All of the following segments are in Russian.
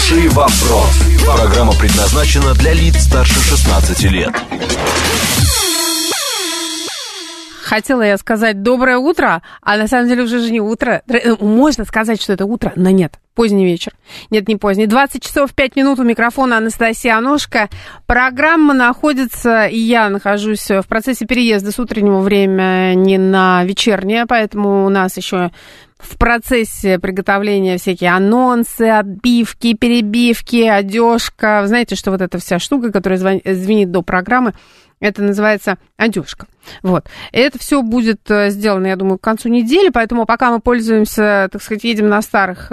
Хороший вопрос. Программа предназначена для лиц старше 16 лет. Хотела я сказать доброе утро, а на самом деле уже же не утро. Можно сказать, что это утро, но нет. Поздний вечер. Нет, не поздний. 20 часов 5 минут у микрофона Анастасия Аношка. Программа находится, и я нахожусь в процессе переезда с утреннего времени на вечернее, поэтому у нас еще в процессе приготовления всякие анонсы, отбивки, перебивки, одежка. Вы знаете, что вот эта вся штука, которая звенит до программы, это называется одежка. Вот. И это все будет сделано, я думаю, к концу недели, поэтому пока мы пользуемся, так сказать, едем на старых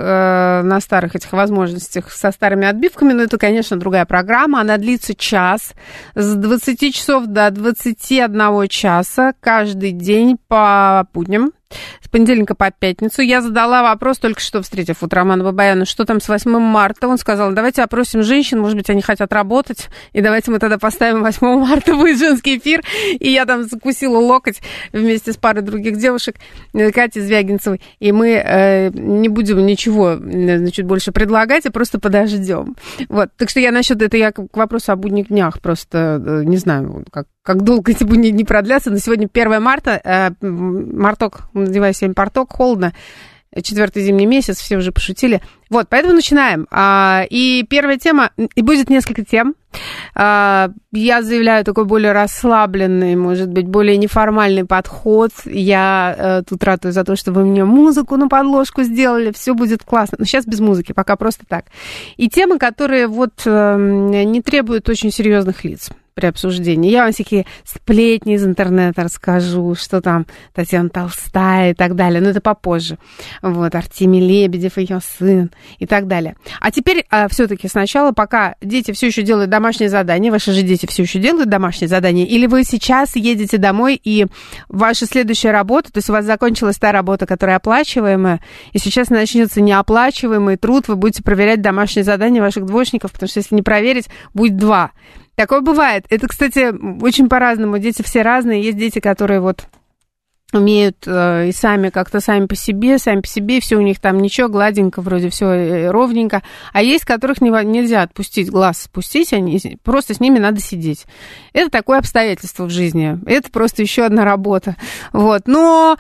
этих возможностях со старыми отбивками, но это, конечно, другая программа, она длится час, с 20 часов до 21 часа каждый день по будням, с понедельника по пятницу. Я задала вопрос, только что встретив вот Романа Бабаяна, что там с 8 марта. Он сказал, давайте опросим женщин, может быть, они хотят работать, и давайте мы тогда поставим 8 марта, будет женский эфир. И я там закусила локоть вместе с парой других девушек, Катей Звягинцевой, и мы не будем ничего, значит, больше предлагать, а просто подождем. Вот. Так что я насчет этого, я к вопросу о будних днях просто не знаю, как долго эти будни дни продлятся. На сегодня 1 марта, марток, надеваю сегодня порток, холодно, 4-й зимний месяц, все уже пошутили. Вот, поэтому начинаем. И первая тема, и будет несколько тем. Я заявляю такой более расслабленный, может быть, более неформальный подход. Я тут ратую за то, чтобы вы мне музыку на подложку сделали, все будет классно. Но сейчас без музыки, пока просто так. И темы, которые вот не требуют очень серьезных лиц при обсуждении. Я вам всякие сплетни из интернета расскажу, что там Татьяна Толстая и так далее, но это попозже. Вот, Артемий Лебедев, ее сын и так далее. А теперь все-таки сначала, пока дети все еще делают домашнее задание, ваши же дети все еще делают домашнее задание, или вы сейчас едете домой, и ваша следующая работа, то есть у вас закончилась та работа, которая оплачиваемая, и сейчас начнется неоплачиваемый труд, вы будете проверять домашнее задание ваших двоечников, потому что если не проверить, будет 2. Такое бывает. Это, кстати, очень по-разному. Дети все разные. Есть дети, которые вот умеют и сами как-то сами по себе, все у них там ничего, гладенько, вроде все ровненько. А есть, которых нельзя отпустить, глаз спустить, просто с ними надо сидеть. Это такое обстоятельство в жизни. Это просто еще одна работа. Вот. Но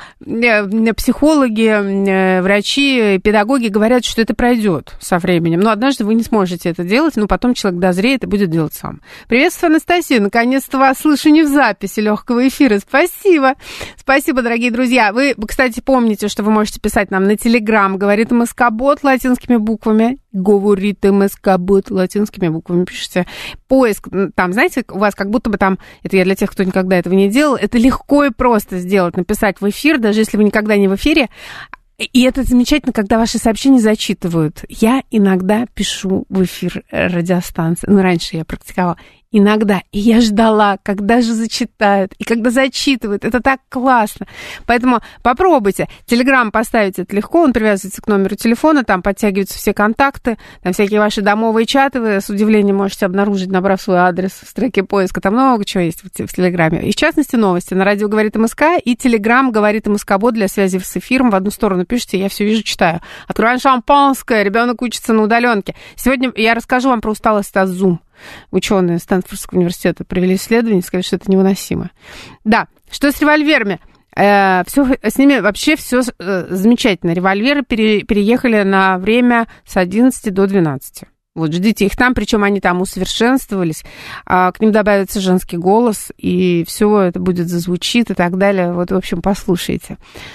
психологи, врачи, педагоги говорят, что это пройдет со временем. Но однажды вы не сможете это делать, но потом человек дозреет и будет делать сам. Приветствую, Анастасия. Наконец-то вас слышу не в записи легкого эфира. Спасибо. Спасибо, дорогие друзья. Вы, кстати, помните, что вы можете писать нам на Телеграм, говорит МСК-бот латинскими буквами. Говорит МСК-бот латинскими буквами. Пишите поиск. Там, знаете, у вас как будто бы там, это я для тех, кто никогда этого не делал, это легко и просто сделать, написать в эфир, даже если вы никогда не в эфире. И это замечательно, когда ваши сообщения зачитывают. Я иногда пишу в эфир радиостанции. Ну, раньше я практиковала. Иногда. И я ждала, когда же зачитают. И когда зачитывают. Это так классно. Поэтому попробуйте. Телеграм поставить это легко. Он привязывается к номеру телефона. Там подтягиваются все контакты. Там всякие ваши домовые чаты. Вы с удивлением можете обнаружить, набрав свой адрес в строке поиска. Там много чего есть в Телеграме. И в частности новости. На радио «Говорит МСК» и Телеграм «Говорит МСК-бот» для связи с эфиром. В одну сторону пишите, я все вижу, читаю. Открываем шампанское. Ребенок учится на удаленке. Сегодня я расскажу вам про усталость от Zoom. Ученые Стэнфордского университета провели исследование и сказали, что это невыносимо. Да, что с револьверами? Все, с ними вообще все замечательно. Револьверы переехали на время с 11 до 12. Вот, ждите их там, причем они там усовершенствовались. К ним добавится женский голос, и все это будет зазвучит и так далее. Вот, в общем, послушайте.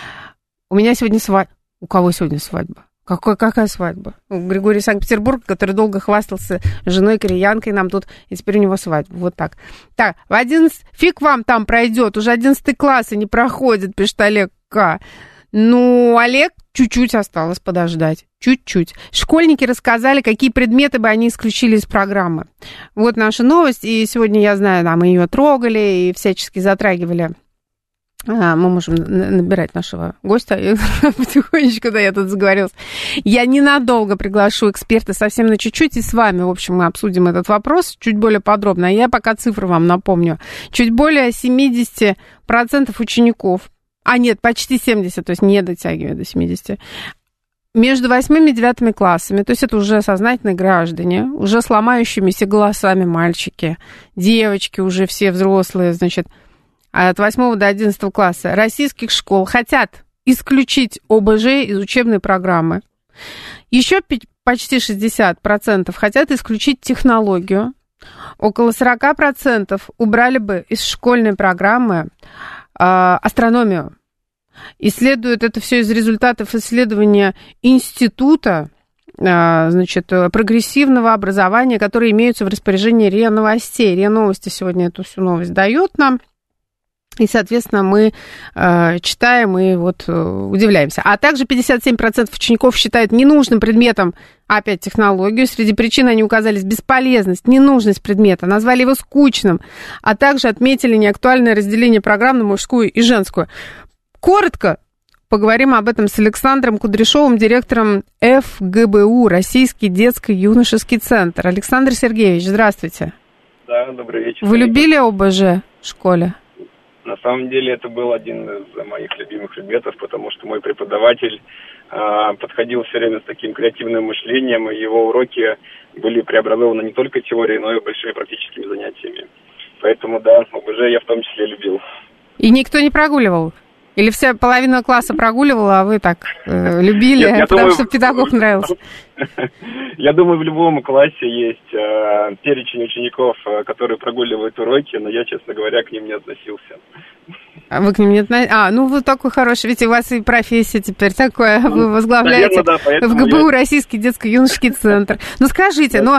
У меня сегодня свадьба. У кого сегодня свадьба? Какая свадьба? У Григория Санкт-Петербурга, который долго хвастался женой кореянкой, нам тут, и теперь у него свадьба. Вот так. Так, в 11... Фиг вам там пройдет, уже 11 класс и не проходит, пишет Олег К. Ну, Олег, чуть-чуть осталось подождать. Чуть-чуть. Школьники рассказали, какие предметы бы они исключили из программы. Вот наша новость, и сегодня, я знаю, мы ее трогали и всячески затрагивали. Мы можем набирать нашего гостя потихонечку, да, я тут заговорилась. Я ненадолго приглашу эксперта, совсем на чуть-чуть, и с вами, в общем, мы обсудим этот вопрос чуть более подробно. Я пока цифры вам напомню. Чуть более 70% учеников, нет, почти 70, то есть не дотягивая до 70, между 8 и 9 классами, то есть это уже сознательные граждане, уже с ломающимися голосами мальчики, девочки уже все взрослые, значит, от 8 до 11 класса российских школ хотят исключить ОБЖ из учебной программы. Еще почти 60% хотят исключить технологию. Около 40% убрали бы из школьной программы астрономию. Исследуют это все из результатов исследования Института, значит, прогрессивного образования, которые имеются в распоряжении РИА Новостей. РИА Новости сегодня эту всю новость дает нам. И, соответственно, мы читаем и вот удивляемся. А также 57% учеников считают ненужным предметом опять технологию. Среди причин они указали бесполезность, ненужность предмета, назвали его скучным, а также отметили неактуальное разделение программ на мужскую и женскую. Коротко поговорим об этом с Александром Кудряшовым, директором ФГБУ, Российский детско-юношеский центр. Александр Сергеевич, здравствуйте. Да, добрый вечер. Вы любили ОБЖ в школе? На самом деле это был один из моих любимых предметов, потому что мой преподаватель подходил все время с таким креативным мышлением, и его уроки были преобразованы не только теорией, но и большими практическими занятиями. Поэтому, да, ОБЖ я в том числе любил. И никто не прогуливал? Или вся половина класса прогуливала, а вы так любили, Нет, потому что педагог нравился? Я думаю, в любом классе есть перечень учеников, которые прогуливают уроки, но я, честно говоря, к ним не относился. А вы к ним не относитесь? Ну вы такой хороший, ведь у вас и профессия теперь такая, вы возглавляете ФГБУ, Российский детско-юношеский центр. Ну скажите, ну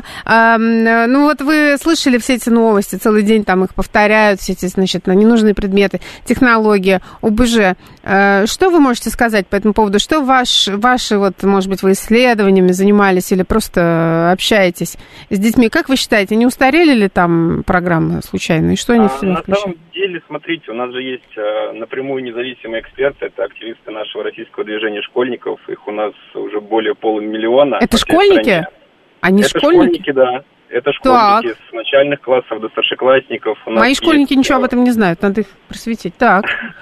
вот вы слышали все эти новости, целый день там их повторяют, все эти, значит, ненужные предметы, технологии, ОБЖ. Что вы можете сказать по этому поводу? Что ваши, вот, может быть, вы исследованиями занимались или просто общаетесь с детьми? Как вы считаете, не устарели ли там программы случайно? И что они в себя включают? На самом деле, смотрите, у нас же есть напрямую независимые эксперты, это активисты нашего российского движения школьников, их у нас уже более 500 000. Это школьники? Они это школьники, да. Это школьники с начальных классов до старшеклассников. Мои школьники ничего об этом не знают, надо их просветить. Так.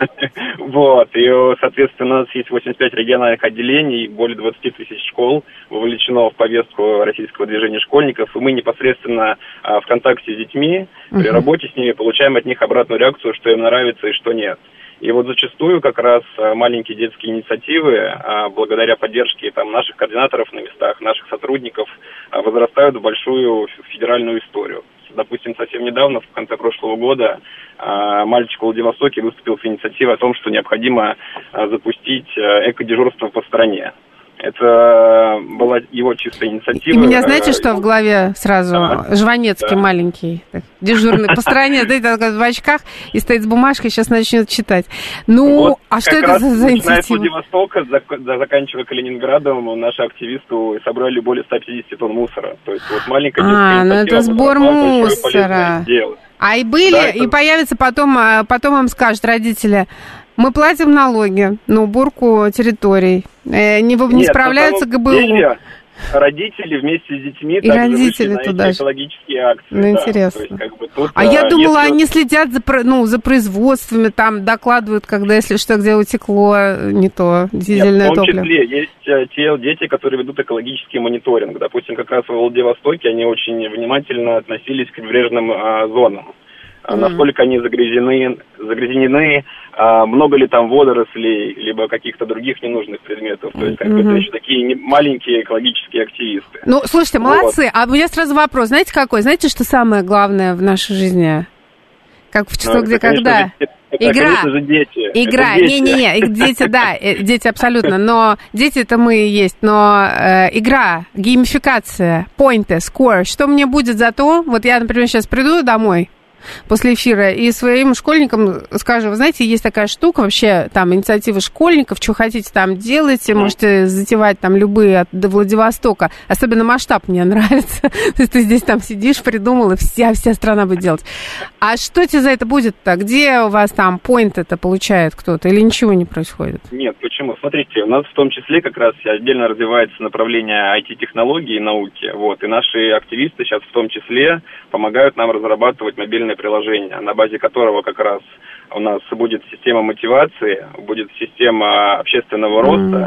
Вот, и, соответственно, у нас есть 85 региональных отделений, более 20 тысяч школ вовлечено в повестку российского движения школьников, и мы непосредственно в контакте с детьми, при работе с ними получаем от них обратную реакцию, что им нравится и что нет. И вот зачастую как раз маленькие детские инициативы, благодаря поддержке там, наших координаторов на местах, наших сотрудников, возрастают в большую федеральную историю. Допустим, совсем недавно, в конце прошлого года, мальчик в Владивостоке выступил с инициативой о том, что необходимо запустить экодежурство по стране. Это была его чистая инициатива. И меня знаете, что в голове сразу? Жванецкий маленький, дежурный по стране, стоит в очках и стоит с бумажкой, сейчас начнет читать. Ну, вот а что это за инициатива? Начиная с Владивостока, заканчивая Калининградом, наши активисты собрали более 150 тонн мусора. То есть вот маленькая детская инициатива. Ну это сбор мусора. И были, да, и появится потом им скажут родители: мы платим налоги на уборку территорий. Не справляются ГБУ. Деле, родители вместе с детьми и родители туда экологические акции. Ну, да. Интересно. То есть, как бы, тут, я думала, они следят за производствами, там докладывают, когда, если что, где утекло не то дизельное топливо. В том числе есть те дети, которые ведут экологический мониторинг. Допустим, как раз в Владивостоке они очень внимательно относились к прибрежным зонам. Насколько они загрязнены, много ли там водорослей, либо каких-то других ненужных предметов. То есть, как бы, это еще такие маленькие экологические активисты. Ну, слушайте, молодцы. А у меня сразу вопрос. Знаете, какой? Знаете, что самое главное в нашей жизни? Как в «Что, где, когда»? Игра. Конечно же, дети. Игра. Не-не-не, дети, да, дети абсолютно. Но дети это мы и есть. Но игра, геймификация, поинты, скор. Что мне будет за то? Вот я, например, сейчас приду домой после эфира и своим школьникам скажу: вы знаете, есть такая штука, вообще там инициатива школьников, что хотите там делайте, можете затевать там любые до Владивостока, особенно масштаб мне нравится, то есть ты здесь там сидишь, придумал, и вся страна будет делать. А что тебе за это будет-то? Где у вас там поинт-то получает кто-то или ничего не происходит? Нет, почему? Смотрите, у нас в том числе как раз отдельно развивается направление IT-технологий и науки, вот, и наши активисты сейчас в том числе помогают нам разрабатывать мобильное приложение, на базе которого как раз у нас будет система мотивации, будет система общественного роста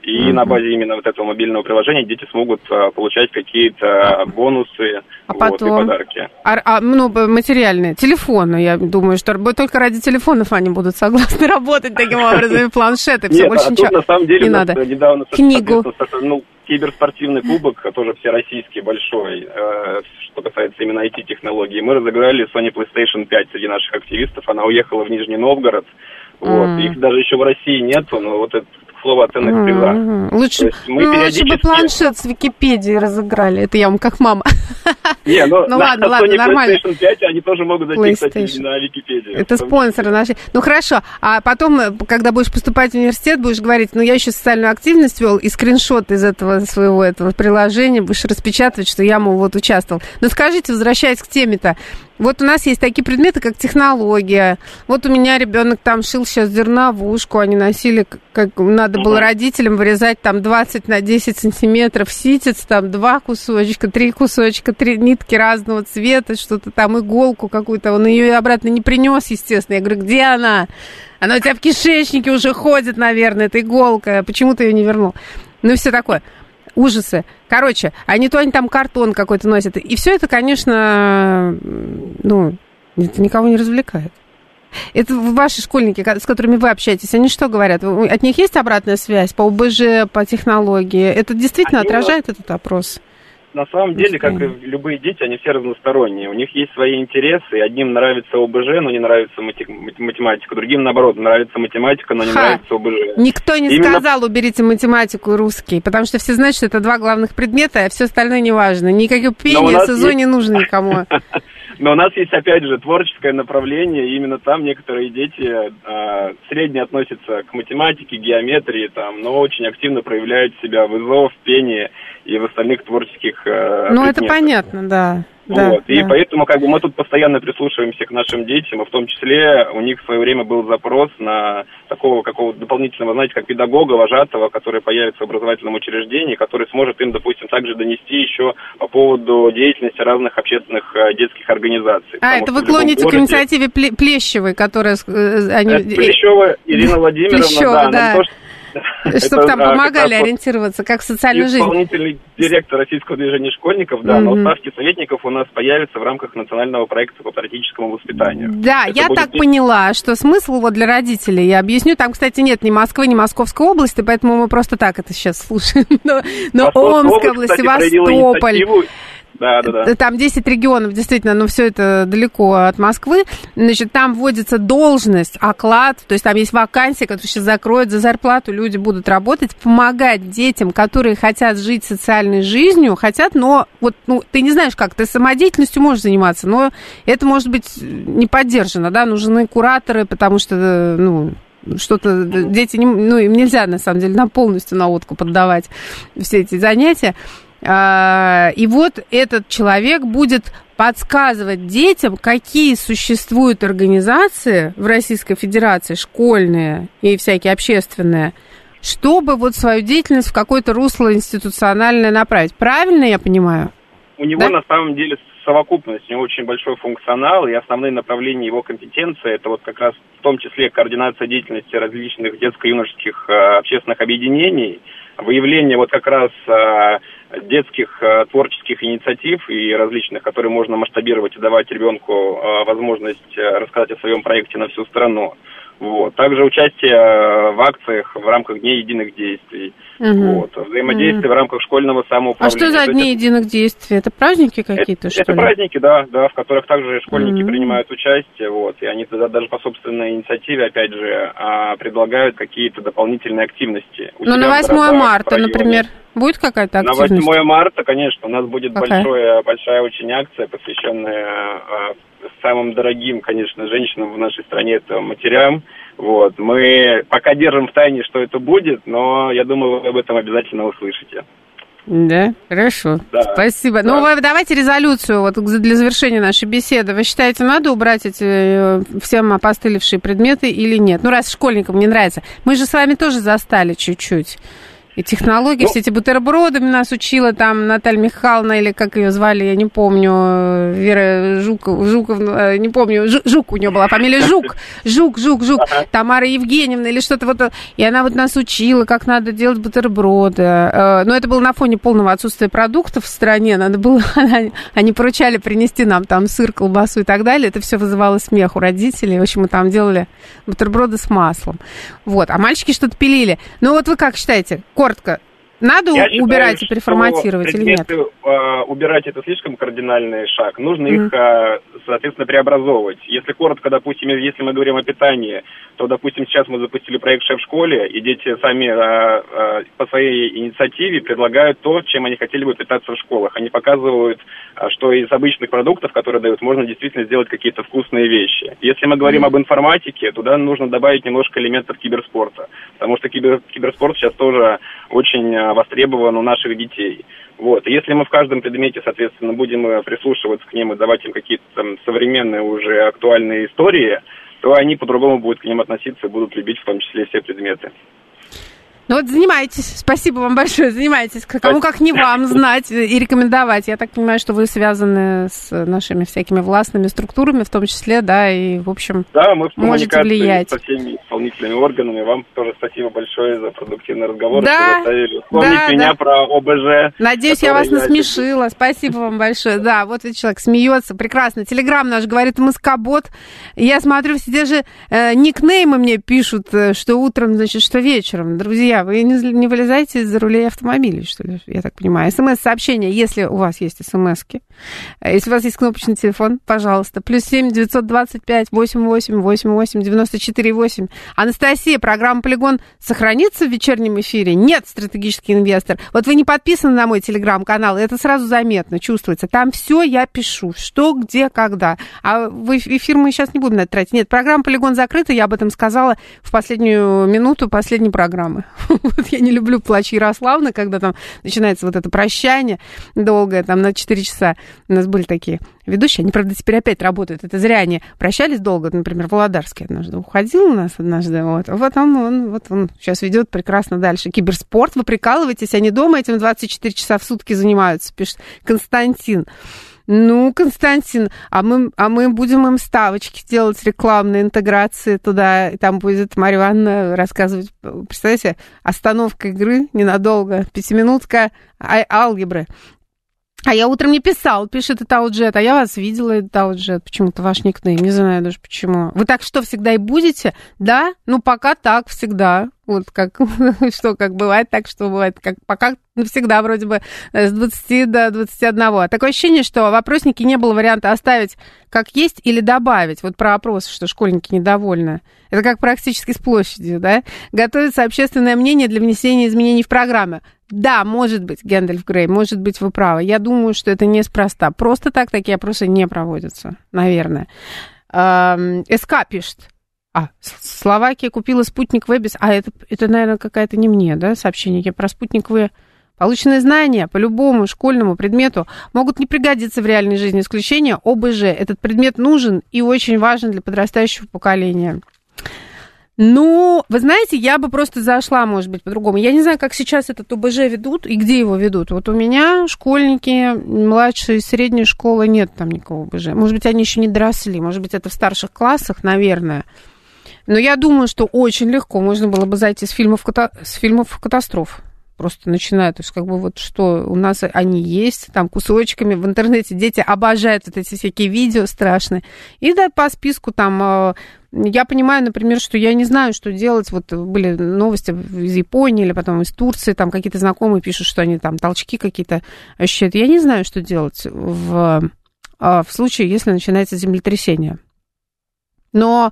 И на базе именно вот этого мобильного приложения дети смогут получать какие-то бонусы и подарки. Материальные, телефоны, я думаю, что только ради телефонов они будут согласны работать таким образом, и планшеты, все больше ничего на самом деле не надо. Недавно, книгу. Киберспортивный кубок, тоже всероссийский, большой, что касается именно IT-технологий. Мы разыграли Sony PlayStation 5 среди наших активистов. Она уехала в Нижний Новгород. Их даже еще в России нету, но вот это слово оценок приза. Лучше бы планшет с Википедией разыграли. Это я вам как мама. Ладно, Sony нормально. PlayStation 5 они тоже могут зайти, кстати, на Википедию. Это спонсоры наши. Ну хорошо, а потом, когда будешь поступать в университет, будешь говорить, я еще социальную активность вел, и скриншот из этого своего приложения будешь распечатывать, что я, участвовал. Но скажите, возвращаясь к теме-то, вот у нас есть такие предметы, как технология. Вот у меня ребенок там шил сейчас зерновушку, они носили, как надо было родителям вырезать там 20 на 10 сантиметров ситец, там 2 кусочка, 3 кусочка, 3 нитки разного цвета, что-то там, иголку какую-то. Он ее обратно не принес, естественно. Я говорю, где она? Она у тебя в кишечнике уже ходит, наверное, эта иголка. Почему ты ее не вернул? И все такое. Ужасы. Короче, они там картон какой-то носят. И все это, конечно, это никого не развлекает. Это ваши школьники, с которыми вы общаетесь, они что говорят? От них есть обратная связь по ОБЖ, по технологии? Это действительно отражает этот опрос? На самом деле, как и любые дети, они все разносторонние. У них есть свои интересы. Одним нравится ОБЖ, но не нравится математика. Другим, наоборот, нравится математика, но не нравится ОБЖ. Никто не сказал, уберите математику и русский, потому что все знают, что это два главных предмета, а все остальное не важно. Никакое пение, СЗО не нужно никому. Но у нас есть, опять же, творческое направление, и именно там некоторые дети средне относятся к математике, геометрии, но очень активно проявляют себя в ИЗО, в пении и в остальных творческих предметах. Это понятно, да. И поэтому мы тут постоянно прислушиваемся к нашим детям, и в том числе у них в свое время был запрос на такого какого-то дополнительного, как педагога, вожатого, который появится в образовательном учреждении, который сможет им, допустим, также донести еще по поводу деятельности разных общественных детских организаций. Это вы клоните к инициативе Плещевой, которая... Плещева Ирина Владимировна, да. Чтобы там помогали ориентироваться, как в социальную жизнь. Исполнительный директор Российского движения школьников, на ставке советников у нас появится в рамках национального проекта по патриотическому воспитанию. Да, я так поняла, что смысл для родителей, я объясню, там, кстати, нет ни Москвы, ни Московской области, поэтому мы просто так это сейчас слушаем. Но Омская область, Севастополь... Да. Там 10 регионов, действительно, но все это далеко от Москвы. Значит, там вводится должность, оклад, то есть там есть вакансия, которую сейчас закроют за зарплату, люди будут работать, помогать детям, которые хотят жить социальной жизнью, но ты не знаешь как, ты самодеятельностью можешь заниматься, но это может быть не поддержано, нужны кураторы, потому что, что-то дети, им нельзя, на самом деле, полностью на откуп отдавать все эти занятия. И вот этот человек будет подсказывать детям, какие существуют организации в Российской Федерации, школьные и всякие общественные, чтобы свою деятельность в какое-то русло институциональное направить. Правильно я понимаю? У него на самом деле совокупность, у него очень большой функционал, и основные направления его компетенции, это как раз в том числе координация деятельности различных детско-юношеских общественных объединений, выявление как раз детских творческих инициатив и различных, которые можно масштабировать и давать ребенку возможность рассказать о своем проекте на всю страну. Также участие в акциях в рамках Дней единых действий. Взаимодействие в рамках школьного самоуправления. А что за Дни единых действий? Это праздники какие-то, что ли? Это праздники, да, в которых также школьники принимают участие, и они даже по собственной инициативе, опять же, предлагают какие-то дополнительные активности. На 8 марта, например, будет какая-то активность? На 8 марта, конечно, у нас будет большая очень акция, посвященная самым дорогим, конечно, женщинам в нашей стране, это матерям. Мы пока держим в тайне, что это будет, но я думаю, вы об этом обязательно услышите. Да, хорошо. Да. Спасибо. Да. Давайте резолюцию для завершения нашей беседы. Вы считаете, надо убрать эти всем опостылевшие предметы или нет? Раз школьникам не нравится. Мы же с вами тоже застали чуть-чуть. И технологии, все эти бутерброды нас учила там Наталья Михайловна, или как ее звали, я не помню, Вера Жуковна, не помню, Жук у нее была фамилия, Жук, Тамара Евгеньевна или что-то вот. И она вот нас учила, как надо делать бутерброды. Но это было на фоне полного отсутствия продуктов в стране. Надо было, они поручали принести нам там сыр, колбасу и так далее. Это все вызывало смех у родителей. В общем, мы там делали бутерброды с маслом. Вот. А мальчики что-то пилили. Ну вот вы как считаете? Коротко. Надо убирать и переформатировать или нет? Убирать это слишком кардинальный шаг. Нужно их, соответственно, преобразовывать. Если коротко, допустим, если мы говорим о питании, то, допустим, сейчас мы запустили проект «Шеф в школе», и дети сами по своей инициативе предлагают то, чем они хотели бы питаться в школах. Они показывают, что из обычных продуктов, которые дают, можно действительно сделать какие-то вкусные вещи. Если мы говорим об информатике, туда нужно добавить немножко элементов киберспорта, потому что киберспорт сейчас тоже очень востребован у наших детей. Вот. И если мы в каждом предмете, соответственно, будем прислушиваться к ним и давать им какие-то там современные уже актуальные истории, то они по-другому будут к ним относиться и будут любить в том числе все предметы. Ну вот занимайтесь, спасибо вам большое, занимайтесь. Кому как не вам знать и рекомендовать. Я так понимаю, что вы связаны с нашими всякими властными структурами, в том числе, да, и, в общем, да, мы в можете влиять. Со всеми исполнительными органами. Вам тоже спасибо большое за продуктивный разговор. Да, вспомнить меня про ОБЖ. Надеюсь, я вас насмешила. Спасибо вам большое. Да, вот этот человек смеется. Прекрасно. Телеграм наш говорит Москобот. Я смотрю, все те же никнеймы мне пишут, что утром, значит, что вечером. Друзья, вы не вылезаете из-за рулей автомобилей, что ли, я так понимаю. СМС-сообщение, если у вас есть СМСки. Если у вас есть кнопочный телефон, пожалуйста. +7 925 88 88 94 8. Анастасия, программа «Полигон» сохранится в вечернем эфире? Нет, стратегический инвестор. Вот вы не подписаны на мой телеграм-канал, это сразу заметно, чувствуется. Там все я пишу, что, где, когда. А в эфир мы сейчас не будем на это тратить. Нет, программа «Полигон» закрыта, я об этом сказала в последнюю минуту последней программы. Вот я не люблю плач Ярославны, когда там начинается вот это прощание долгое, там на 4 часа. У нас были такие ведущие, они, правда, теперь опять работают. Это зря они прощались долго. Например, Володарский однажды уходил у нас однажды. Вот он сейчас ведет прекрасно дальше. Киберспорт, вы прикалываетесь, они дома этим 24 часа в сутки занимаются, пишет Константин. Ну, Константин, а мы будем им ставочки делать, рекламные интеграции туда, и там будет Марья Ивановна рассказывать, представляете, остановка игры ненадолго, 5-минутка алгебры. А я утром не писал, пишет Итауджет, а я вас видела, Итауджет, почему-то ваш никнейм, не знаю даже почему. Вы так что, всегда и будете? Да? Ну, пока так, всегда. Вот как, что, как бывает, так что бывает, как пока всегда вроде бы с 20 до 21. Такое ощущение, что в вопроснике не было варианта оставить как есть или добавить. Вот про опрос, что школьники недовольны. Это как практически с площадью, да? Готовится общественное мнение для внесения изменений в программу. Да, может быть, Гэндальф Грей, может быть, вы правы. Я думаю, что это неспроста. Просто так такие опросы не проводятся, наверное. СК пишет. Словакия купила спутник Вебис. Это, наверное, какая-то не мне, да, сообщение. Я про спутник В. Полученные знания по любому школьному предмету могут не пригодиться в реальной жизни. Исключение ОБЖ. Этот предмет нужен и очень важен для подрастающего поколения. Ну, вы знаете, я бы просто зашла, может быть, по-другому. Я не знаю, как сейчас этот ОБЖ ведут и где его ведут. Вот у меня школьники младшей средней школы нет там никакого ОБЖ. Может быть, они еще не доросли. Может быть, это в старших классах, наверное. Но я думаю, что очень легко можно было бы зайти с фильмов катастроф. Просто начиная, то есть как бы вот что у нас они есть, там кусочками в интернете дети обожают вот эти всякие видео страшные. И да, по списку там, я понимаю, например, что я не знаю, что делать. Вот были новости из Японии или потом из Турции, там какие-то знакомые пишут, что они там толчки какие-то ощущают. Я не знаю, что делать в случае, если начинается землетрясение. Но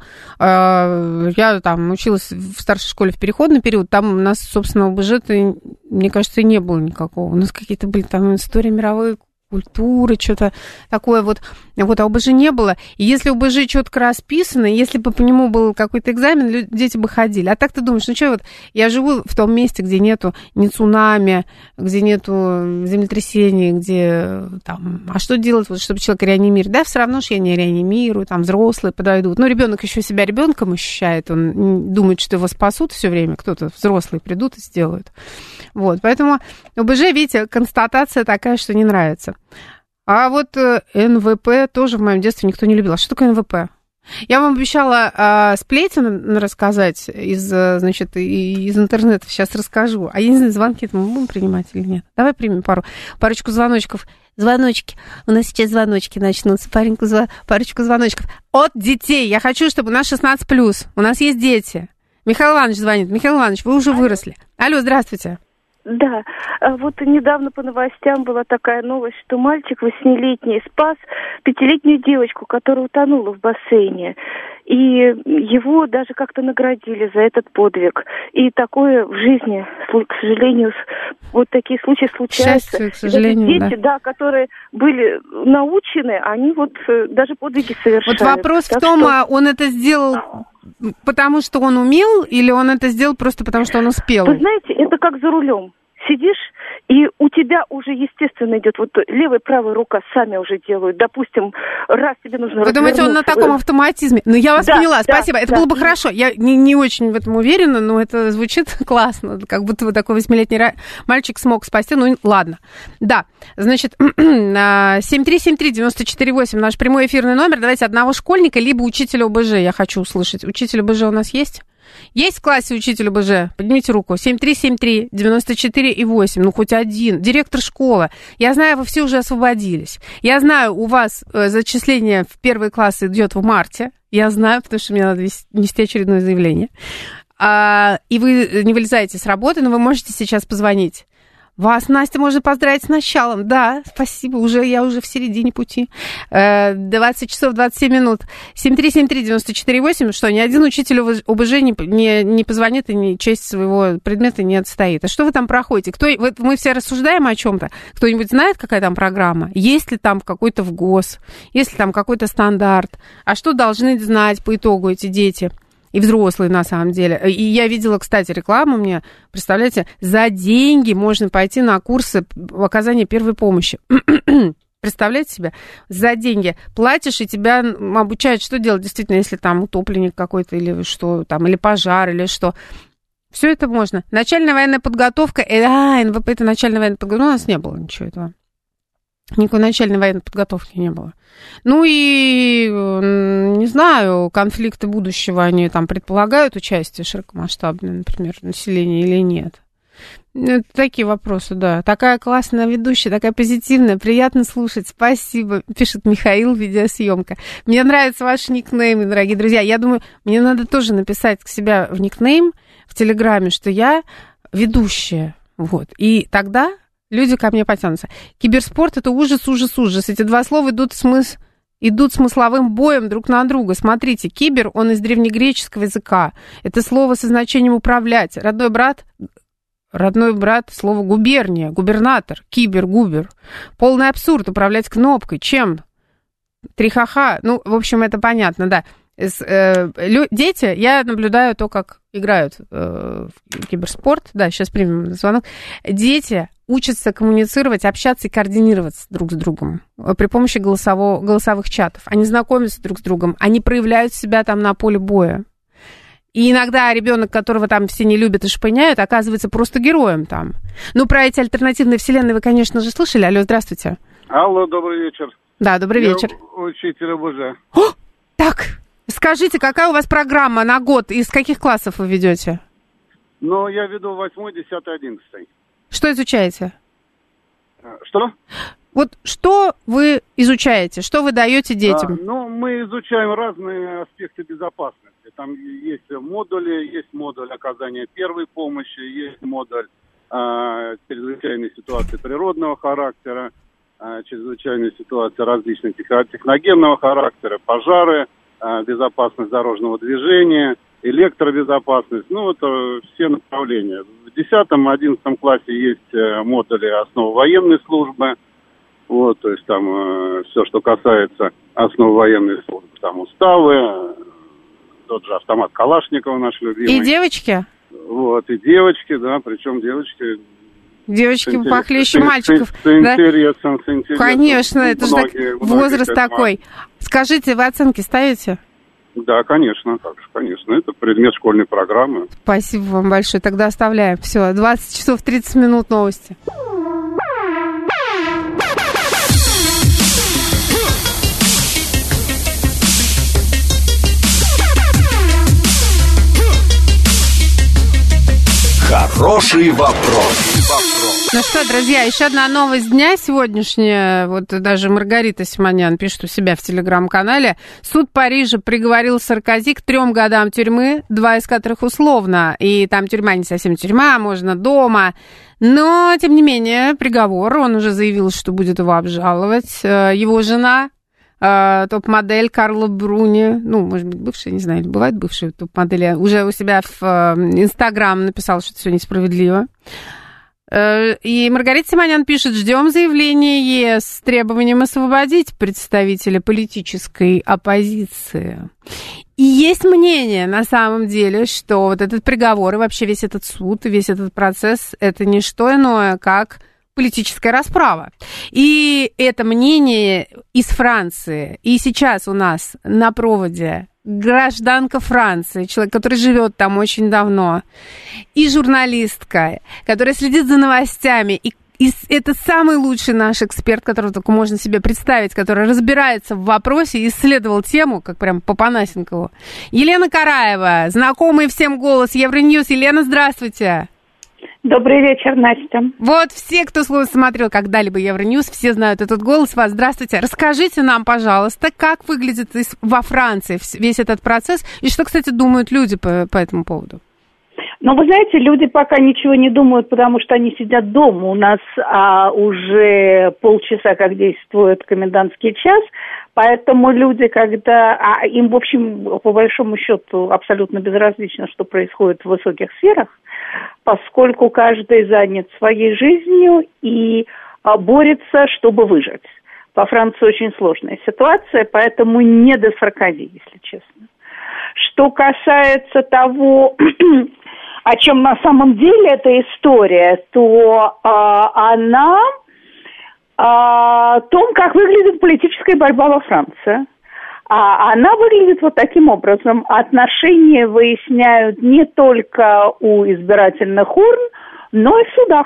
я там училась в старшей школе в переходный период, там у нас, собственно, ОБЖ-то, мне кажется, и не было никакого. У нас какие-то были там истории мировой физкультуры, что-то такое вот, а ОБЖ не было. И если ОБЖ четко расписано, если бы по нему был какой-то экзамен, дети бы ходили. А так ты думаешь, ну что вот, я живу в том месте, где нету ни цунами, где нету землетрясений, где там, а что делать, вот, чтобы человек реанимировать? Да, все равно же я не реанимирую, там взрослые подойдут. Ну, ребенок еще себя ребенком ощущает, он думает, что его спасут все время, кто-то, взрослые придут и сделают. Вот, поэтому ОБЖ, видите, констатация такая, что не нравится. А вот НВП тоже в моем детстве никто не любил. А что такое НВП? Я вам обещала сплетен рассказать из интернета, сейчас расскажу. А я не знаю, звонки мы будем принимать или нет. Давай примем парочку звоночков. Звоночки. У нас сейчас звоночки начнутся. Парочку звоночков. От детей. Я хочу, чтобы у нас 16+. У нас есть дети. Михаил Иванович звонит. Михаил Иванович, вы уже выросли. Алло, здравствуйте. Да, вот недавно по новостям была такая новость, что мальчик 8-летний спас 5-летнюю девочку, которая утонула в бассейне. И его даже как-то наградили за этот подвиг. И такое в жизни, к сожалению, вот такие случаи случаются. Счастью, к сожалению, дети, да, которые были научены, они вот даже подвиги совершают. Вот вопрос в том, он это сделал потому, что он умел, или он это сделал просто потому, что он успел? Вы знаете, это как за рулем. Сидишь, и у тебя уже, естественно, идет вот левая и правая рука сами уже делают. Допустим, раз тебе нужно... Вы думаете, он на таком автоматизме? Ну, я вас поняла, спасибо. Это было бы хорошо. Я не очень в этом уверена, но это звучит классно. Как будто вы такой 8-летний мальчик смог спасти. Ну, ладно. Да, значит, 7373948, наш прямой эфирный номер. Давайте одного школьника, либо учителя ОБЖ я хочу услышать. Учитель ОБЖ у нас есть? Есть в классе учитель ОБЖ? Поднимите руку. 7373-94-8. Ну, хоть один. Директор школы. Я знаю, вы все уже освободились. Я знаю, у вас зачисление в первые классы идет в марте. Я знаю, потому что мне надо нести очередное заявление. И вы не вылезаете с работы, но вы можете сейчас позвонить. Вас, Настя, можно поздравить с началом. Да, спасибо, я уже в середине пути. 20 часов 27 минут. 7373948. Что, ни один учитель ОБЖ не позвонит и ни честь своего предмета не отстоит. А что вы там проходите? Мы все рассуждаем о чем-то. Кто-нибудь знает, какая там программа? Есть ли там какой-то ВГОС? Есть ли там какой-то стандарт? А что должны знать по итогу эти дети? И взрослые, на самом деле. И я видела, кстати, рекламу мне, представляете, за деньги можно пойти на курсы оказания первой помощи. Представляете себе? За деньги платишь, и тебя обучают, что делать действительно, если там утопленник какой-то, или что там, или пожар, или что. Все это можно. Начальная военная подготовка. НВП это начальная военная подготовка. У нас не было ничего этого. Никакой начальной военной подготовки не было. Ну и, не знаю, конфликты будущего, они там предполагают участие широкомасштабное, например, населения или нет? Это такие вопросы, да. Такая классная ведущая, такая позитивная, приятно слушать. Спасибо, пишет Михаил, видеосъемка. Мне нравятся ваши никнеймы, дорогие друзья. Я думаю, мне надо тоже написать к себе в никнейм в Телеграме, что я ведущая. Вот. И тогда... люди ко мне потянутся. Киберспорт – это ужас, ужас, ужас. Эти два слова идут смысловым боем друг на друга. Смотрите, кибер, он из древнегреческого языка. Это слово со значением «управлять». Родной брат слово «губерния», «губернатор», «кибер», «губер». Полный абсурд – управлять кнопкой. Чем? Трихаха. Ну, в общем, это понятно, да. Дети, я наблюдаю то, как играют в киберспорт. Да, сейчас примем звонок. Дети учатся коммуницировать, общаться и координироваться друг с другом при помощи голосовых чатов. Они знакомятся друг с другом, они проявляют себя там на поле боя. И иногда ребенок, которого там все не любят и шпыняют, оказывается просто героем там. Ну, про эти альтернативные вселенные вы, конечно же, слышали. Алло, здравствуйте. Алло, добрый вечер. Да, добрый вечер. Учитель ОБЖ. Так, скажите, какая у вас программа на год? Из каких классов вы ведете? Ну, я веду 8, 10, 11. Что изучаете? Что? Вот что вы изучаете? Что вы даете детям? Мы изучаем разные аспекты безопасности. Там есть модуль оказания первой помощи, есть модуль чрезвычайной ситуации природного характера, чрезвычайной ситуации различных техногенного характера, пожары, безопасность дорожного движения, электробезопасность, это все направления. В 10-11 классе есть модули основы военной службы, Вот, то есть там все, что касается основ военной службы, там уставы, тот же автомат Калашникова наш любимый. И девочки? Вот, и девочки, да, причем девочки... Девочки похлеще мальчиков. С интересом. Конечно, это же возраст такой. Скажите, вы оценки ставите? Да, конечно, так же, конечно. Это предмет школьной программы. Спасибо вам большое. Тогда оставляем. Все, 20 часов 30 минут новости. Хороший вопрос. Ну что, друзья, еще одна новость дня сегодняшняя. Вот даже Маргарита Симонян пишет у себя в телеграм-канале. Суд Парижа приговорил Саркози к 3 годам тюрьмы, 2 из которых условно. И там тюрьма не совсем тюрьма, можно дома. Но, тем не менее, приговор, он уже заявил, что будет его обжаловать. Его жена... топ-модель Карла Бруни, ну, может быть, бывшая, не знаю, или бывает бывшая топ-модель, уже у себя в Инстаграм написала, что это все несправедливо. И Маргарита Симонян пишет: ждем заявления ЕС с требованием освободить представителя политической оппозиции. И есть мнение, на самом деле, что вот этот приговор и вообще весь этот суд, и весь этот процесс, это не что иное, как политическая расправа. И это мнение из Франции. И сейчас у нас на проводе гражданка Франции, человек, который живет там очень давно, и журналистка, которая следит за новостями, и это самый лучший наш эксперт, которого только можно себе представить, который разбирается в вопросе и исследовал тему, как прям по Панасенкову. Елена Караева, знакомый всем голос Евроньюз. Елена, здравствуйте. Добрый вечер, Настя. Вот все, кто смотрел когда-либо Евроньюз, все знают этот голос. Вас здравствуйте. Расскажите нам, пожалуйста, как выглядит во Франции весь этот процесс, и что, кстати, думают люди по этому поводу? Ну, вы знаете, люди пока ничего не думают, потому что они сидят дома. У нас уже полчаса, как действует комендантский час, поэтому люди, когда... им, в общем, по большому счету, абсолютно безразлично, что происходит в высоких сферах, поскольку каждый занят своей жизнью и борется, чтобы выжить. Во Франции очень сложная ситуация, поэтому не до Саркози, если честно. Что касается того, о чем на самом деле эта история, то она о том, как выглядит политическая борьба во Франции. Она выглядит вот таким образом. Отношения выясняют не только у избирательных урн, но и в судах.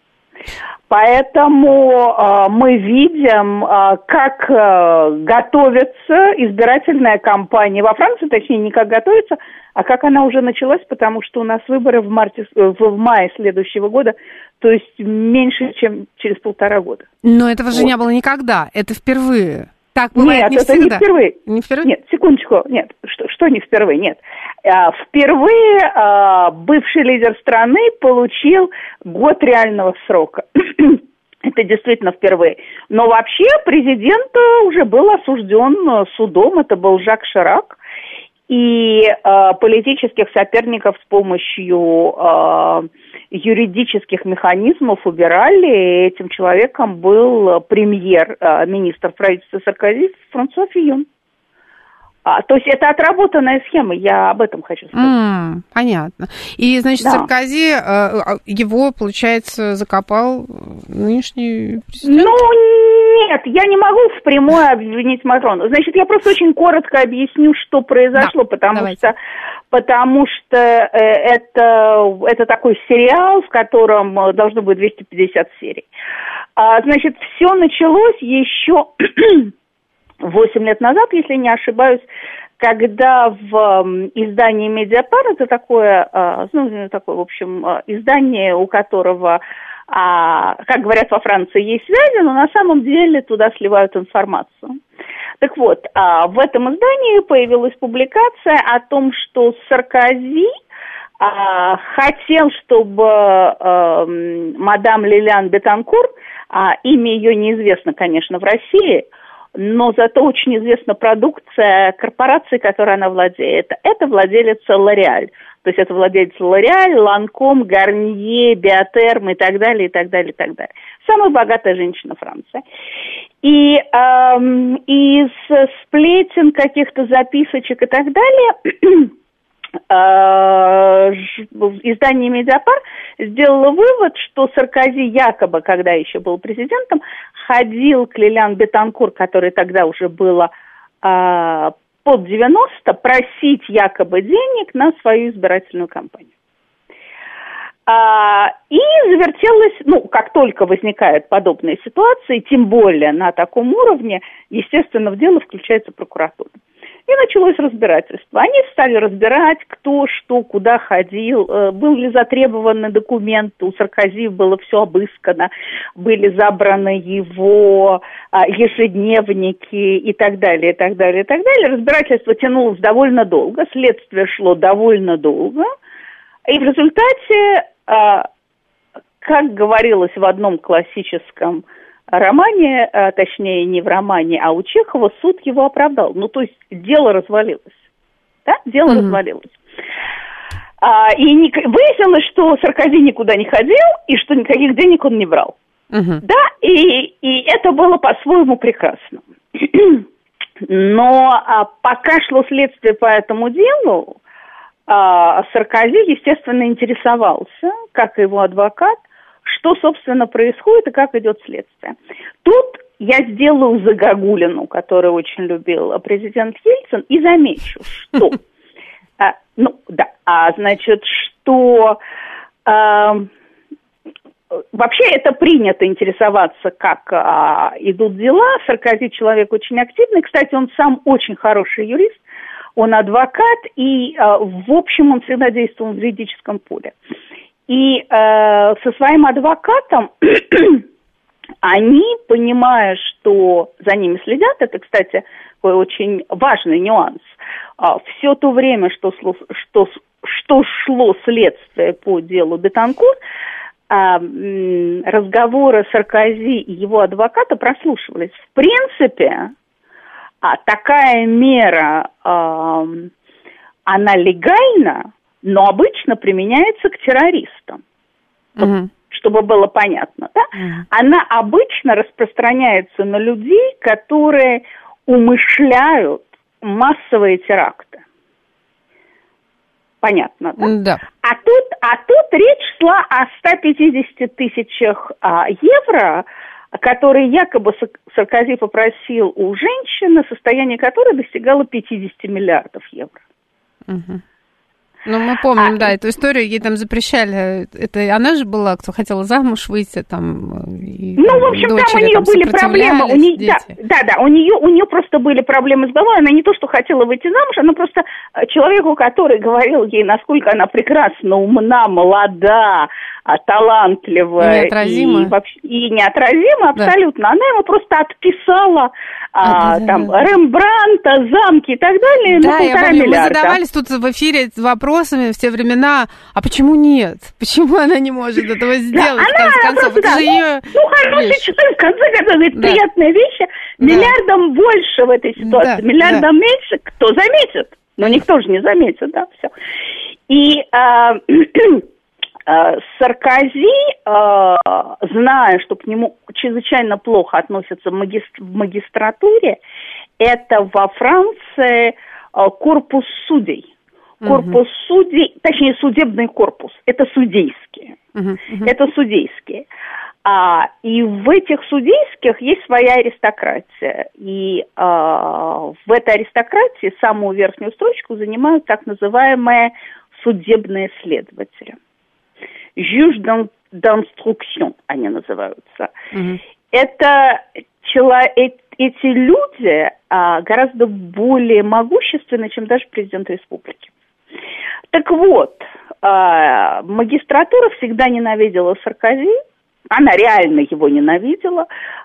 Поэтому мы видим, как готовится избирательная кампания во Франции, точнее, не как готовится, а как она уже началась, потому что у нас выборы в мае следующего года, то есть меньше, чем через 1,5 года. Но этого же не было никогда, это впервые. Так бывает. Нет, это всегда. не впервые. Не впервые? Нет, секундочку, нет, что не впервые, нет. Впервые бывший лидер страны получил год реального срока. Это действительно впервые. Но вообще президент уже был осужден судом, это был Жак Ширак. И политических соперников с помощью юридических механизмов убирали. Этим человеком был премьер-министр правительства Саркози Франсуа Фийон. То есть это отработанная схема, я об этом хочу сказать. Понятно. И, значит, да. Саркози, его, получается, закопал нынешний президент? Ну, нет, я не могу впрямую обвинить Макрона. Значит, я просто очень коротко объясню, что произошло, да, потому что это такой сериал, в котором должно быть 250 серий. Значит, все началось еще 8 лет назад, если не ошибаюсь, когда в издании «Медиапар», это такое, в общем, издание, у которого, как говорят во Франции, есть связи, но на самом деле туда сливают информацию. Так вот, в этом издании появилась публикация о том, что Саркози хотел, чтобы мадам Лилиан Бетанкур, имя ее неизвестно, конечно, в России, но зато очень известна продукция корпорации, которой она владеет. Это владелица L'Oréal. То есть это владелец L'Oréal, Lancôme, Garnier, Биотерм и так далее, и так далее, и так далее. Самая богатая женщина Франции. И из сплетен, каких-то записочек и так далее, издание «Медиапар» сделало вывод, что Саркози якобы, когда еще был президентом, ходил к Лилиан Бетанкур, которой тогда уже было под 90, просить якобы денег на свою избирательную кампанию. И завертелось, как только возникают подобные ситуации, тем более на таком уровне, естественно, в дело включается прокуратура. И началось разбирательство. Они стали разбирать, кто, что, куда ходил, были затребованы документы, у Саркози было все обыскано, были забраны его ежедневники и так далее, и так далее, и так далее. Разбирательство тянулось довольно долго, следствие шло довольно долго, и в результате, как говорилось в одном классическом романе, точнее, не в романе, а у Чехова, суд его оправдал. То есть дело развалилось. Да? Дело развалилось. И выяснилось, что Саркози никуда не ходил, и что никаких денег он не брал. Да, и это было по-своему прекрасно. Но пока шло следствие по этому делу, Саркози, естественно, интересовался, как и его адвокат, что, собственно, происходит и как идет следствие. Тут я сделаю загогулину, которую очень любил президент Ельцин, и замечу, что, что вообще это принято интересоваться, как идут дела. Саркози человек очень активный. Кстати, он сам очень хороший юрист, он адвокат, и, в общем, он всегда действовал в юридическом поле. И со своим адвокатом они, понимая, что за ними следят, это, кстати, такой очень важный нюанс, все то время, что шло следствие по делу Бетанкур, разговоры Саркози и его адвоката прослушивались. В принципе, такая мера, она легальна, но обычно применяется к террористам, чтобы было понятно. Да? Она обычно распространяется на людей, которые умышляют массовые теракты. Понятно, да? Да. А тут речь шла о 150 тысячах евро, которые якобы Саркози попросил у женщины, состояние которой достигало 50 миллиардов евро. Мы помним, эту историю, ей там запрещали, это она же была, кто хотела замуж выйти, там, и, в общем, там у нее были проблемы, у нее просто были проблемы с головой, она не то, что хотела выйти замуж, она просто человеку, который говорил ей, насколько она прекрасна, умна, молода, талантливая и неотразима абсолютно, она ему просто отписала Рембрандта, замки и так далее на 1,5 миллиарда. Мы задавались тут в эфире вопросами в те времена, а почему нет? Почему она не может этого сделать, в конце концов? Это же ее хороший человек, в конце концов, говорит, приятная вещь, миллиардом больше в этой ситуации, миллиардом меньше, кто заметит? Но никто же не заметит, да, все. И Саркози, зная, что к нему чрезвычайно плохо относятся в магистратуре, это во Франции корпус судей. Корпус судей, точнее, судебный корпус. Это судейские. Это судейские. И в этих судейских есть своя аристократия. И в этой аристократии самую верхнюю строчку занимают так называемые судебные следователи. Juge d'instruction они называются. Это эти люди гораздо более могущественны, чем даже президент республики. Так вот, магистратура всегда ненавидела Саркози, она реально его ненавидела,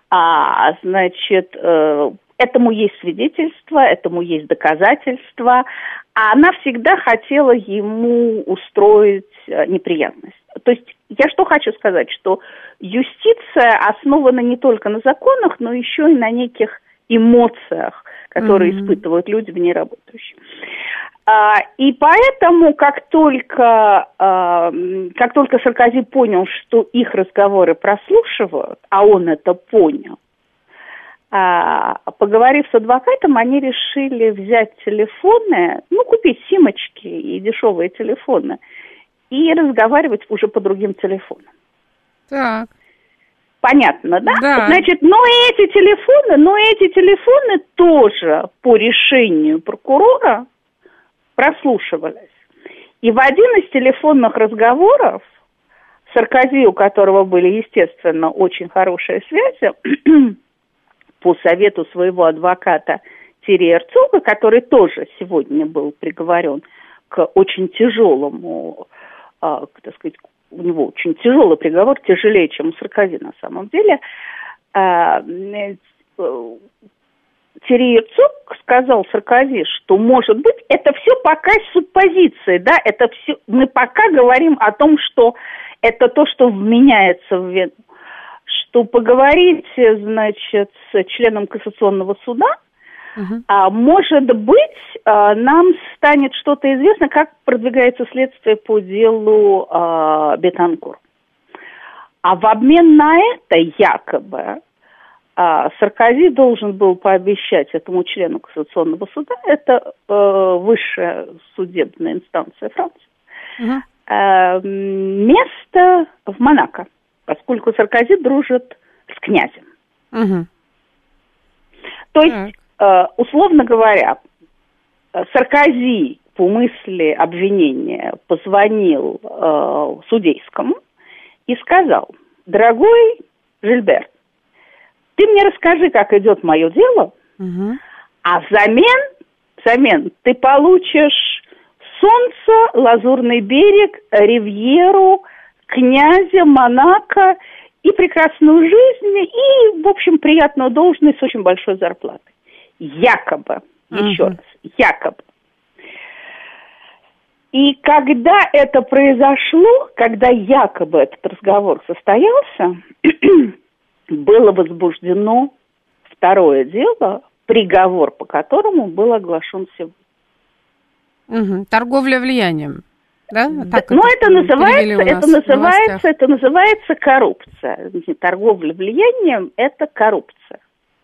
этому есть свидетельства, этому есть доказательства, а она всегда хотела ему устроить неприятность. То есть я что хочу сказать, что юстиция основана не только на законах, но еще и на неких эмоциях, которые испытывают люди в ней работающие. И поэтому, как только Саркози понял, что их разговоры прослушивают, а он это понял, поговорив с адвокатом, они решили взять телефоны, купить симочки и дешевые телефоны, и разговаривать уже по другим телефонам. Так. Понятно, да? Да. Значит, но эти телефоны тоже по решению прокурора прослушивались. И в один из телефонных разговоров Саркози, у которого были, естественно, очень хорошие связи, по совету своего адвоката Тири Эрцога, который тоже сегодня был приговорен к очень тяжелому, так сказать, у него очень тяжелый приговор, тяжелее, чем у Саркози на самом деле, Тири Эрцог сказал Саркози, что, может быть, это все пока суппозиции, да, это все, мы пока говорим о том, что это то, что вменяется в вину, что поговорите, значит, с членом Кассационного суда, может быть, нам станет что-то известно, как продвигается следствие по делу Бетанкур. А в обмен на это якобы Саркози должен был пообещать этому члену Кассационного суда, это высшая судебная инстанция Франции, место в Монако, поскольку Саркози дружит с князем. То есть, условно говоря, Саркози по мысли обвинения позвонил судейскому и сказал: дорогой Жильбер, ты мне расскажи, как идет мое дело, а взамен ты получишь солнце, Лазурный берег, Ривьеру, князя, Монако и прекрасную жизнь, и, в общем, приятную должность с очень большой зарплатой. Якобы, еще раз, якобы. И когда это произошло, когда якобы этот разговор состоялся, было возбуждено второе дело, приговор по которому был оглашен сегодня. Торговля влиянием. Да? Так это называется коррупция. Торговля влиянием – это коррупция.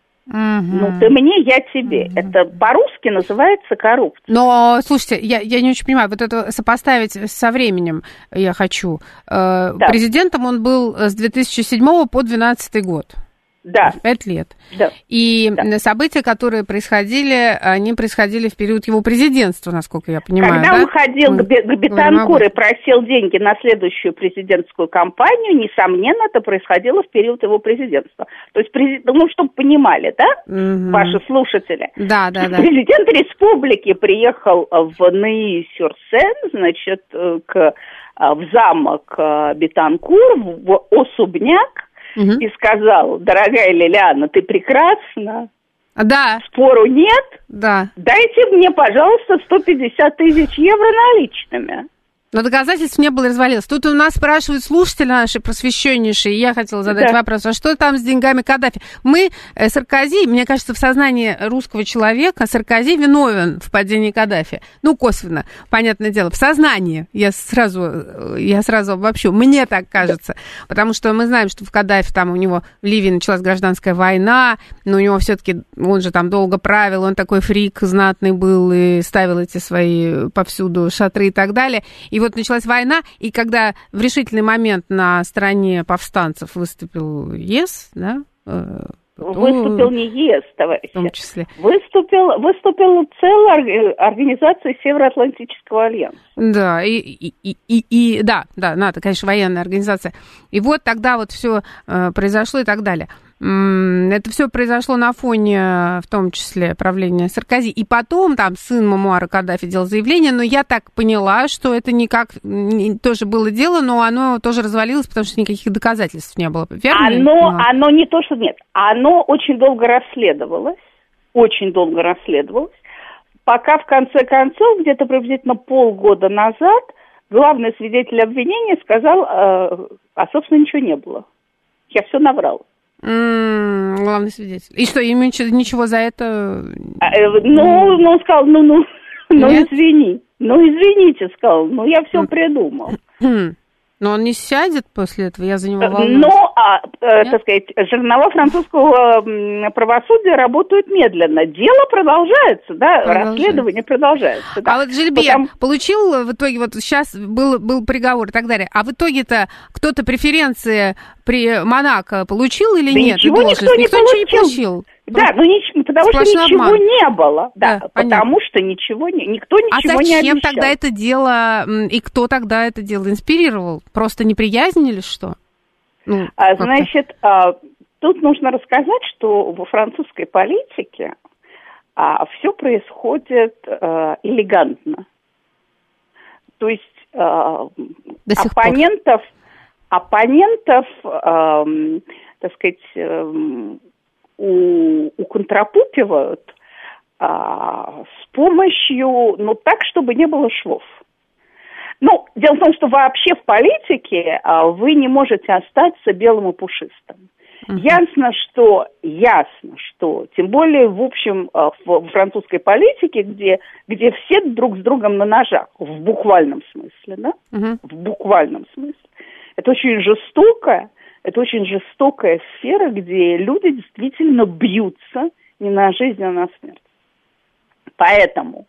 Ты мне, я тебе. Это по-русски называется коррупция. Но, слушайте, я не очень понимаю, вот это сопоставить со временем я хочу. Да. Президентом он был с 2007 по 2012 год. Да. 5 лет. Да. И события, которые происходили, они происходили в период его президентства, насколько я понимаю. Когда он ходил к Бетанкур и просил деньги на следующую президентскую кампанию, несомненно, это происходило в период его президентства. То есть, чтобы понимали, да, ваши слушатели? Да. Президент республики приехал в Ней-Сюр-Сен, значит, в замок Бетанкур, в особняк, и сказал: дорогая Лилиана, ты прекрасна, да. Спору нет, да. Дайте мне, пожалуйста, 150 тысяч евро наличными. Но доказательств не было, развалилось. Тут у нас спрашивают слушатели наши просвещеннейшие, и я хотела задать вопрос, а что там с деньгами Каддафи? Саркози, мне кажется, в сознании русского человека Саркози виновен в падении Каддафи. Косвенно, понятное дело, в сознании. Я сразу обобщу, мне так кажется. Потому что мы знаем, что в Каддафи, там у него в Ливии началась гражданская война, но у него все-таки, он же там долго правил, он такой фрик знатный был и ставил эти свои повсюду шатры и так далее. И вот началась война, и когда в решительный момент на стороне повстанцев выступил ЕС, да? Выступил не ЕС, товарищи. В том числе. Выступила целая организация Североатлантического альянса. Да, да, НАТО, конечно, военная организация. И вот тогда вот все произошло и так далее. Это все произошло на фоне, в том числе, правления Саркози. И потом там сын Муаммара Каддафи делал заявление, но я так поняла, что это тоже было дело, но оно тоже развалилось, потому что никаких доказательств не было. Верно? Оно не то, что нет. Оно очень долго расследовалось, пока в конце концов, где-то приблизительно полгода назад, главный свидетель обвинения сказал, собственно, ничего не было. Я все наврал. Главный свидетель. И что, ему ничего за это... Он сказал, извините, сказал, я все придумал. Но он не сядет после этого, я за него волнуюсь. Но, так сказать, жернова французского правосудия работают медленно. Дело продолжается, да, расследование продолжается. Да. А вот Жильбер получил в итоге, вот сейчас был приговор и так далее, а в итоге-то кто-то преференции при Монако получил или нет? Ничего никто не получил. Да, потому что ничего обман. Не было. Да, потому что никто ничего не обещал. А зачем тогда это дело, и кто тогда это дело инспирировал? Просто неприязнь или что? Значит, тут нужно рассказать, что во французской политике все происходит элегантно. То есть оппонентов, так сказать, уконтрапупивают с помощью, так, чтобы не было швов. Дело в том, что вообще в политике вы не можете остаться белым и пушистым. Ясно, что, тем более, в общем, в французской политике, где все друг с другом на ножах, в буквальном смысле, да? В буквальном смысле. Это очень жестокая сфера, где люди действительно бьются не на жизнь, а на смерть. Поэтому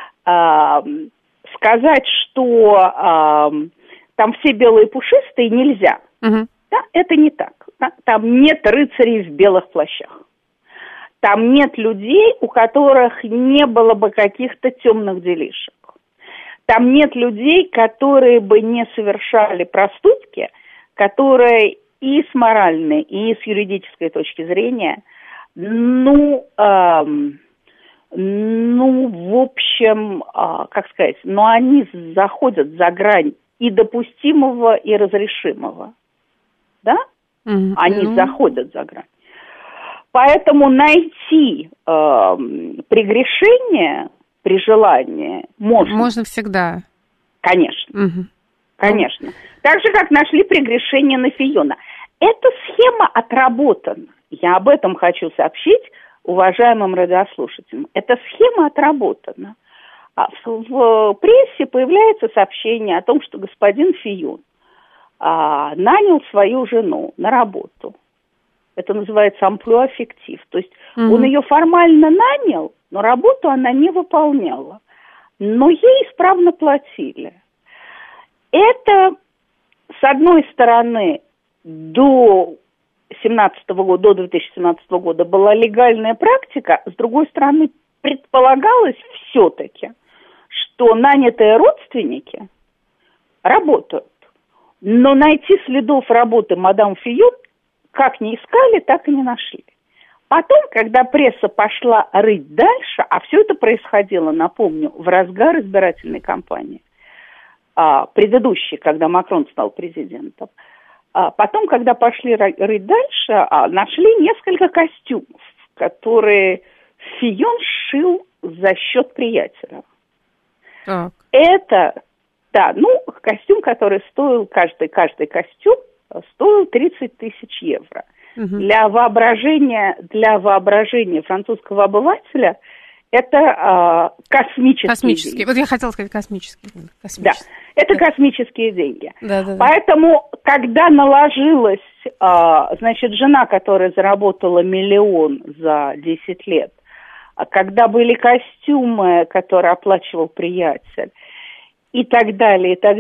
сказать, что там все белые пушистые, нельзя. Да, это не так. Да? Там нет рыцарей в белых плащах. Там нет людей, у которых не было бы каких-то темных делишек. Там нет людей, которые бы не совершали проступки, которые и с моральной, и с юридической точки зрения, в общем, они заходят за грань и допустимого, и разрешимого. Да? Они заходят за грань. Поэтому найти прегрешение при желании можно. Можно всегда. Конечно. Конечно. Так же, как нашли прегрешение на Фийона. Эта схема отработана. Я об этом хочу сообщить уважаемым радиослушателям. Эта схема отработана. В прессе появляется сообщение о том, что господин Фийон нанял свою жену на работу. Это называется амплуа-фиктив. То есть он ее формально нанял, но работу она не выполняла. Но ей исправно платили. Это, с одной стороны, до 2017 года была легальная практика, с другой стороны, предполагалось все-таки, что нанятые родственники работают. Но найти следов работы мадам Фийон как не искали, так и не нашли. Потом, когда пресса пошла рыть дальше, а все это происходило, напомню, в разгар избирательной кампании, предыдущей, когда Макрон стал президентом, потом, когда пошли рыть дальше, нашли несколько костюмов, которые Фийон шил за счет приятеля. Так. Это, костюм, который стоил, каждый костюм стоил 30 тысяч евро. Для воображения французского обывателя это космические деньги. Вот я хотела сказать космические. Да, это космические деньги. Да. Поэтому, когда наложилась, жена, которая заработала 1 миллион за 10 лет, когда были костюмы, которые оплачивал приятель, и так далее, так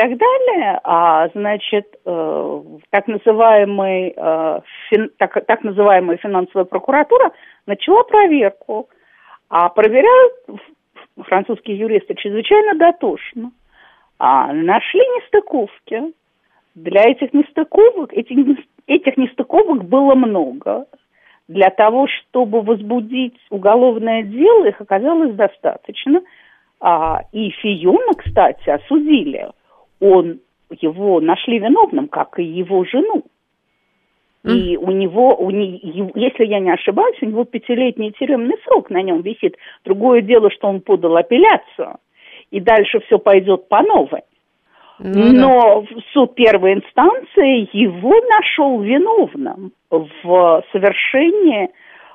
называемая финансовая прокуратура начала проверку. А проверяют французские юристы чрезвычайно дотошно. Нашли нестыковки. Для этих нестыковок было много. Для того, чтобы возбудить уголовное дело, их оказалось достаточно. И Фийона, кстати, осудили. Его нашли виновным, как и его жену. И у него, если я не ошибаюсь, у него 5-летний тюремный срок на нем висит. Другое дело, что он подал апелляцию, и дальше все пойдет по новой. Но суд первой инстанции его нашел виновным в совершении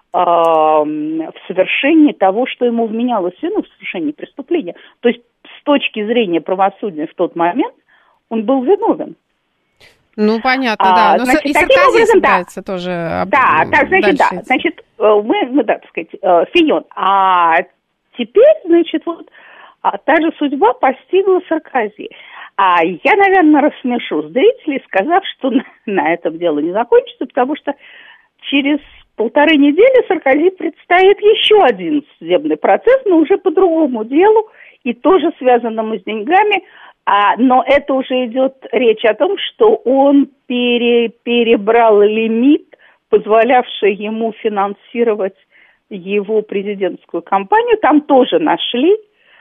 того, что ему вменялось в вину, в совершении преступления. То есть с точки зрения правосудия в тот момент он был виновен. Ну, понятно, да. Но значит, и Саркози собирается тоже. Да, так, значит, да. Значит, мы, так сказать, Фион. А теперь, значит, вот та же судьба постигла Саркози. А я, наверное, рассмешу зрителей, сказав, что на этом дело не закончится, потому что через 1,5 недели Саркози предстоит еще один судебный процесс, но уже по другому делу, и тоже связанному с деньгами. Но это уже идет речь о том, что он перебрал лимит, позволявший ему финансировать его президентскую кампанию. Там тоже нашли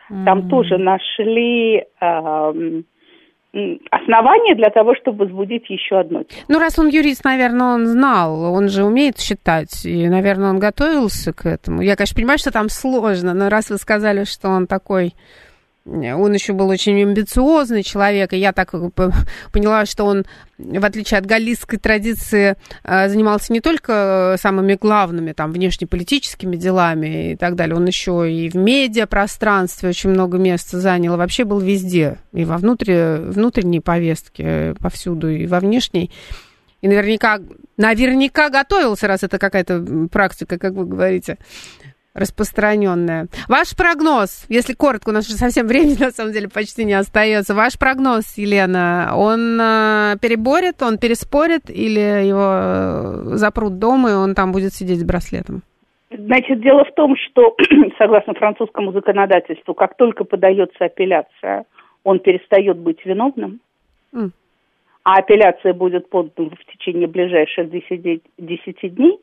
основания для того, чтобы возбудить еще одно дело. Ну, раз он юрист, наверное, он знал, он же умеет считать, и, наверное, он готовился к этому. Я, конечно, понимаю, что там сложно, но раз вы сказали, что он такой... Он еще был очень амбициозный человек, и я так поняла, что он, в отличие от галлийской традиции, занимался не только самыми главными, там, внешнеполитическими делами и так далее, он еще и в медиапространстве очень много места занял, и вообще был везде, и во внутренней повестке повсюду, и во внешней. И наверняка готовился, раз это какая-то практика, как вы говорите, распространенная. Ваш прогноз, если коротко, у нас уже совсем времени на самом деле почти не остается. Ваш прогноз, Елена, он переборет, он переспорит или его запрут дома, и он там будет сидеть с браслетом? Значит, дело в том, что, согласно французскому законодательству, как только подается апелляция, он перестает быть виновным, а апелляция будет подана в течение ближайших 10 дней.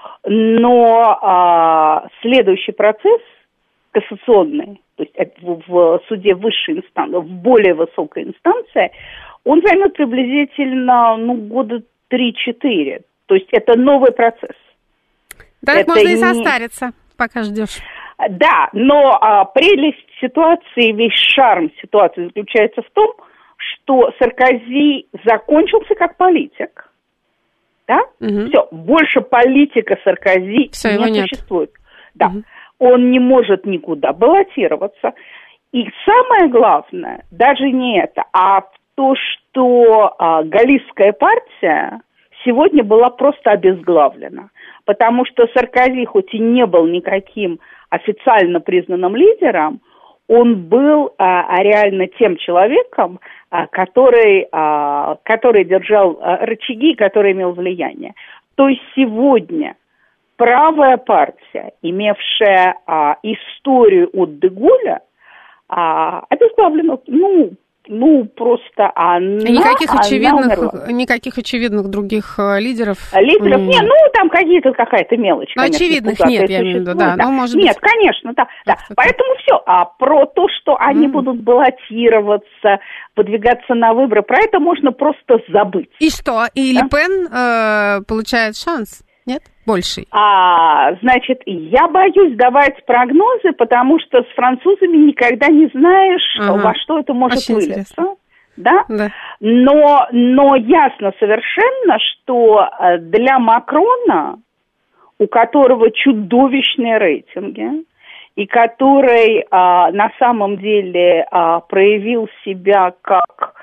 Но следующий процесс, кассационный, то есть в суде высшей инстанции, в более высокой инстанции, он займет приблизительно года 3-4. То есть это новый процесс. Да, это можно и состариться, пока ждешь. Да, но прелесть ситуации, весь шарм ситуации заключается в том, что Саркози закончился как политик. Да? Все, больше политика Саркози не существует. Да. Он не может никуда баллотироваться. И самое главное, даже не это, а то, что галлийская партия сегодня была просто обезглавлена. Потому что Саркози, хоть и не был никаким официально признанным лидером, он был реально тем человеком, который держал рычаги, который имел влияние. То есть сегодня правая партия, имевшая историю от де Голля, обезглавлена, просто никаких очевидных других лидеров? Нет, там какая-то мелочь. Но очевидных нет, я имею в виду, да. Нет, конечно, да. Поэтому все. А про то, что они будут баллотироваться, подвигаться на выборы, про это можно просто забыть. И что? И Ле Пен получает шанс? Нет? Больший? Значит, я боюсь давать прогнозы, потому что с французами никогда не знаешь, во что это может вылиться. Да? Но ясно совершенно, что для Макрона, у которого чудовищные рейтинги, и который на самом деле проявил себя как,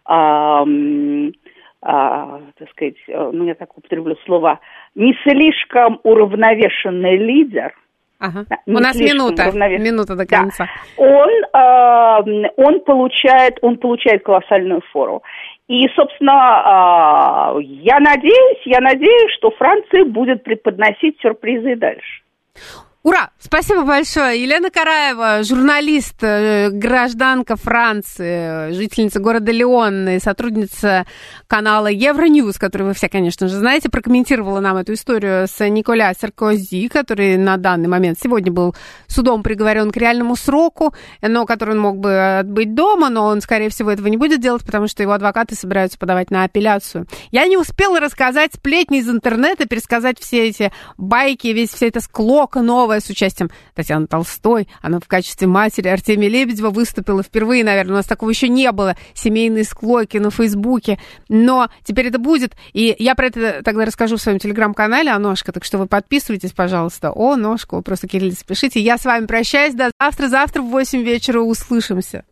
так сказать, я так употреблю слово, не слишком уравновешенный лидер. У нас минута до конца. Да. Он получает колоссальную фору. И, собственно, я надеюсь, что Франция будет преподносить сюрпризы и дальше. Ура! Спасибо большое. Елена Караева, журналист, гражданка Франции, жительница города Лион и сотрудница канала Евроньюз, который вы все, конечно же, знаете, прокомментировала нам эту историю с Николя Саркози, который на данный момент сегодня был судом приговорен к реальному сроку, но который он мог бы отбыть дома, но он, скорее всего, этого не будет делать, потому что его адвокаты собираются подавать на апелляцию. Я не успела рассказать сплетни из интернета, пересказать все эти байки, вся эта склока новая, новое с участием Татьяны Толстой. Она в качестве матери Артемия Лебедева выступила впервые, наверное. У нас такого еще не было. Семейные склоки на Фейсбуке. Но теперь это будет. И я про это тогда расскажу в своем телеграм-канале «Оношка». Так что вы подписывайтесь, пожалуйста. «Оношка». Вы просто кириллица пишите. Я с вами прощаюсь. До завтра. Завтра в 8 вечера услышимся.